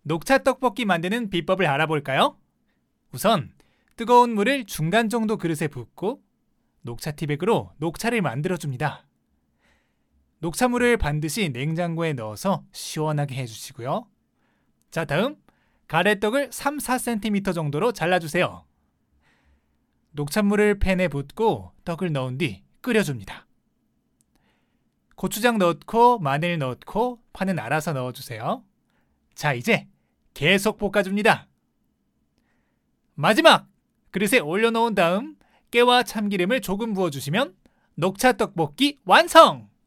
녹차 떡볶이 만드는 비법을 알아볼까요? 우선 뜨거운 물을 중간 정도 그릇에 붓고 녹차 티백으로 녹차를 만들어줍니다. 녹차물을 반드시 냉장고에 넣어서 시원하게 해주시고요. 자, 다음 가래떡을 3-4cm 정도로 잘라주세요. 녹차물을 팬에 붓고 떡을 넣은 뒤 끓여줍니다. 고추장 넣고 마늘 넣고 파는 알아서 넣어주세요. 자, 이제 계속 볶아줍니다. 마지막! 그릇에 올려놓은 다음 깨와 참기름을 조금 부어주시면 녹차 떡볶이 완성!